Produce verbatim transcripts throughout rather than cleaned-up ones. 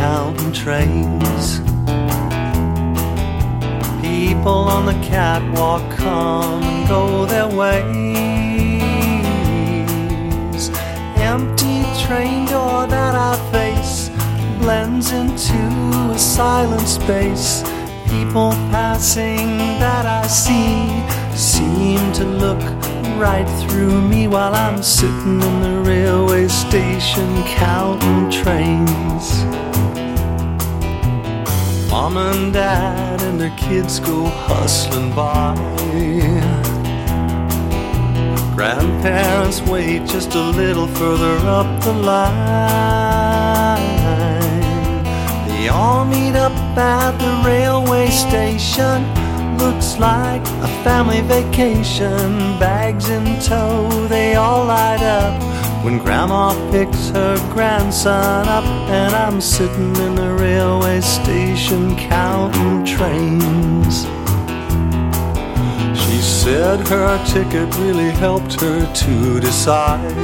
counting trains. People on the catwalk come and go their ways. Empty train door that I face blends into a silent space. People passing that I see seem to look right through me while I'm sitting in the railway station counting trains. Mom and Dad and their kids go hustling by. Grandparents wait just a little further up the line. They all meet up at the railway station. Looks like a family vacation. Bags in tow, they all light up when Grandma picks her grandson up. And I'm sitting in the railway station counting trains. She said her ticket really helped her to decide.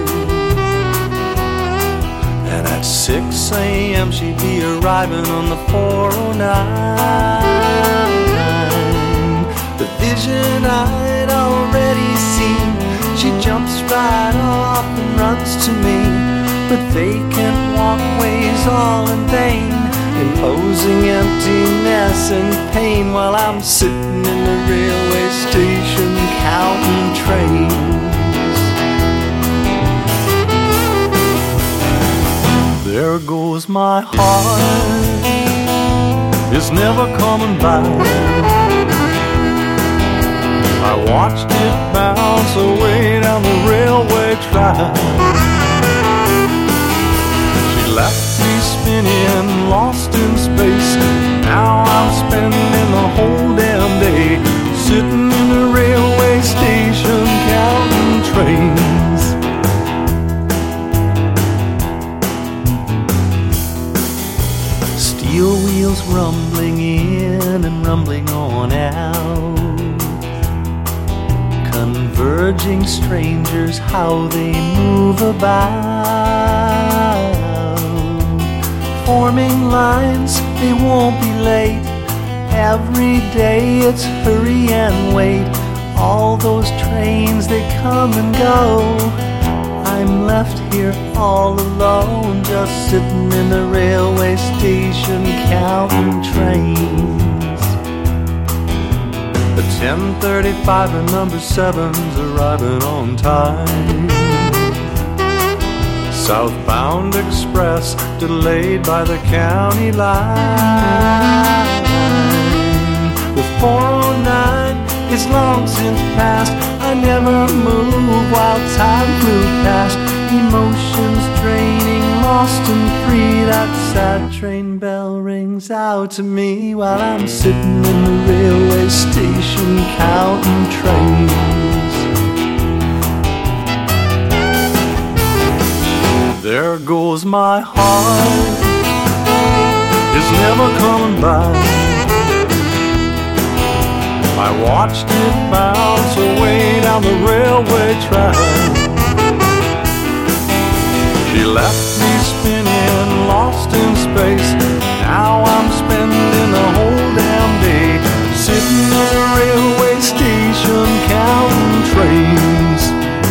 And at six a.m. she'd be arriving on the four oh nine. The vision I'd already seen, she jumps right off and runs to me. But vacant walkways all in vain, imposing emptiness and pain, while I'm sitting in the railway station counting trains. There goes my heart, it's never coming back. I watched it bounce away down the railway track. She left me spinning, lost in space. Now I'm spending the whole damn day sitting in the railway station counting trains. Steel wheels rumbling in and rumbling on out. Converging strangers, how they move about. Forming lines, they won't be late. Every day it's hurry and wait. All those trains, they come and go. I'm left here all alone, just sitting in the railway station counting trains. The ten thirty-five and number seven's arriving on time. Southbound express delayed by the county line. The four oh nine is long since past. I never moved while time flew past. Emotions draining, lost and free. That sad train bell rings out to me while I'm sitting in the railway station counting trains. There goes my heart, it's never coming back. I watched it bounce away down the railway track. She left me spinning, lost in space. Now I'm spending the whole damn day sitting in a railway station counting trains.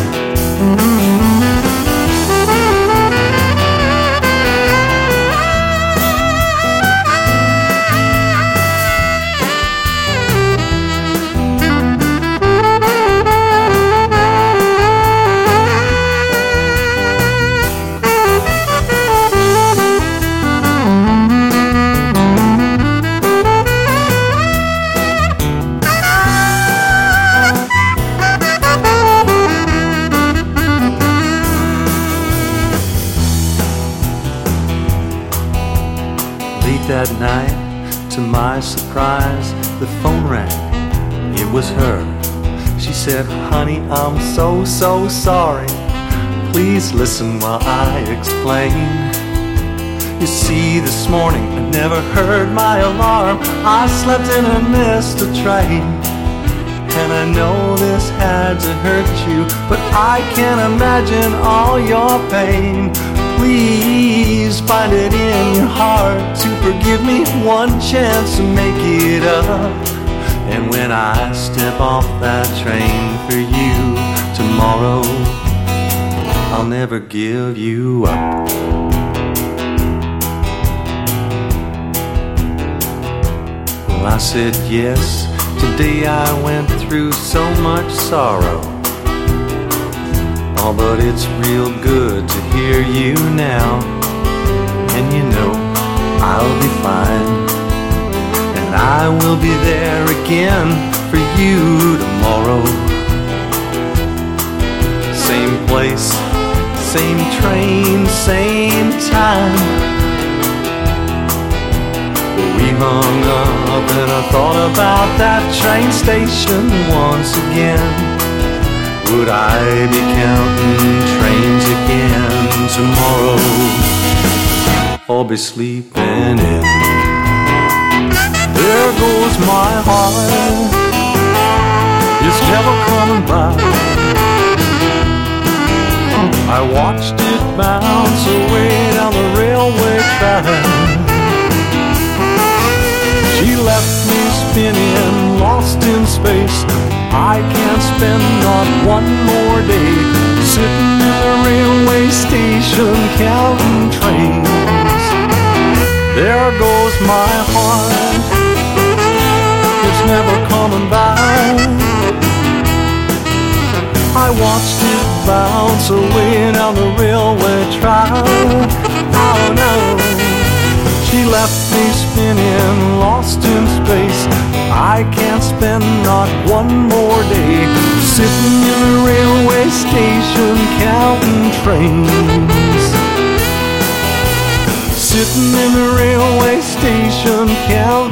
That night, to my surprise, the phone rang. It was her. She said, honey, I'm so, so sorry. Please listen while I explain. You see, this morning I never heard my alarm. I slept in and missed a train. And I know this had to hurt you, but I can't imagine all your pain. please find it in your heart to forgive me one chance to make it up. And when I step off that train for you tomorrow, I'll never give you up. Well, I said yes. Today I went through so much sorrow. Oh, but it's real good to hear you now. And you know I'll be fine, and I will be there again for you tomorrow. Same place, same train, same time. We hung up and I thought about that train station once again. Would I be counting trains again tomorrow, or be sleeping in? There goes my heart, it's never coming back. I watched it bounce away down the railway track. She left me spinning, lost in space. I can't spend not one more day sitting in the railway station counting trains. There goes my heart, it's never coming back. I watched it bounce away down the railway track. Oh no, she left me spinning, lost in space. I can't spend not one more day sitting in the railway station counting trains. Sitting in the railway station counting